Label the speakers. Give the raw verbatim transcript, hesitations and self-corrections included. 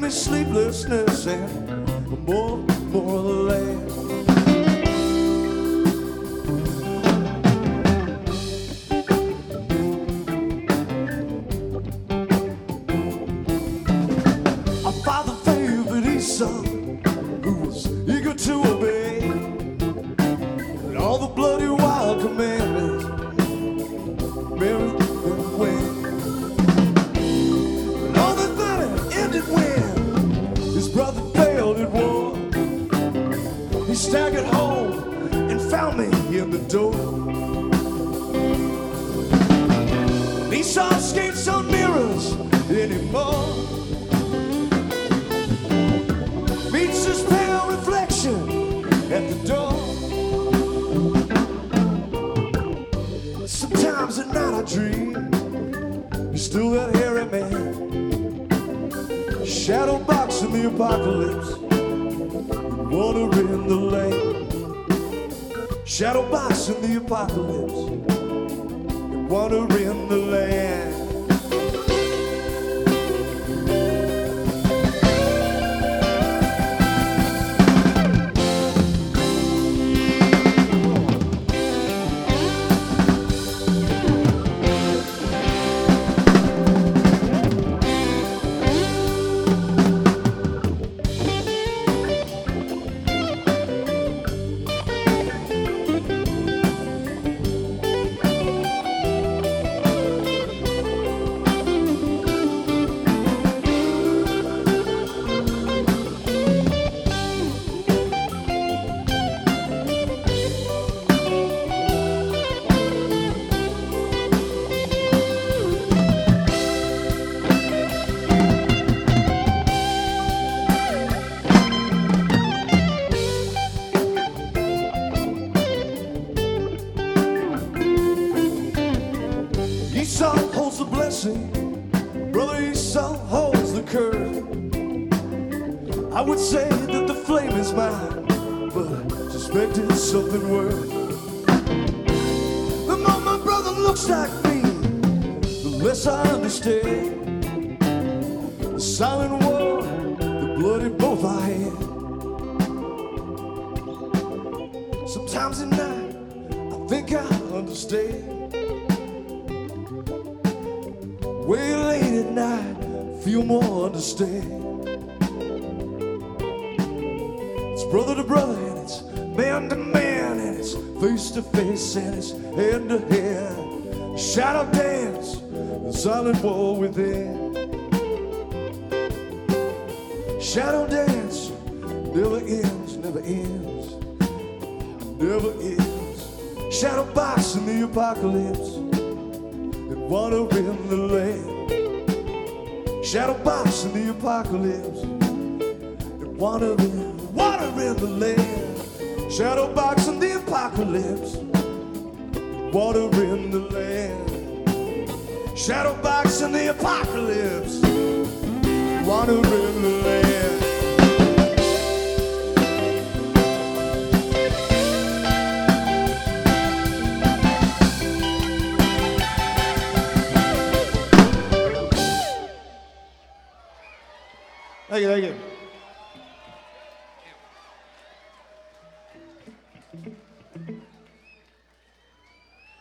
Speaker 1: me sleeplessness and more, more of the land. Our father favored his son, who was eager to obey, and all the bloody wild commandments buried them away. And all that that ended when his brother failed at war. He staggered home and found me in the door. He saw skates on mirrors anymore. Meets his pale reflection at the door. Sometimes at night I dream you're still that hairy man, shadow box in the apocalypse, wandering the lane. Shadow box in the apocalypse, wandering the land. Esau holds the blessing, brother Esau holds the curse. I would say that the flame is mine, but I suspect it's something worse. The more my brother looks like me, the less I understand the silent war, the bloody both I had. Sometimes at night I think I understand. Way late at night, feel more understand. It's brother to brother, and it's man to man, and it's face to face, and it's hand to hand. Shadow dance, the silent war within. Shadow dance never ends, never ends, never ends. Shadow box in the apocalypse, water in the land. Shadow box in the apocalypse, and water in, water in the land. Shadow box in the apocalypse, and water in the land. Shadow box in the apocalypse, water in the land.
Speaker 2: Thank you, thank you.